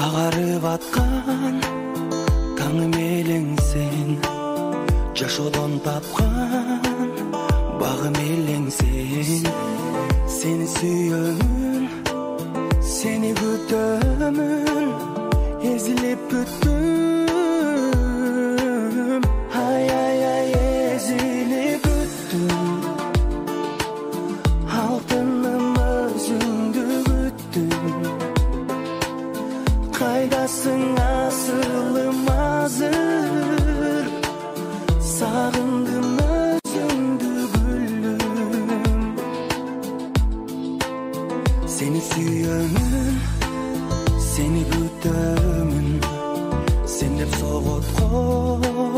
Агарып аткан таңым элең сен, жашоодон тапкан багым элең сен. Сени сүйөмүн, сени күтөмүн, эзилип күттүм. Ай, эзилип күттүм. Алтыным өзүңдү күттүм. Кайдасың асылым азыр, сагындым өзүңдү гүлүм. Сени сүйөмүн, сени күтөмүн, сен деп соготкон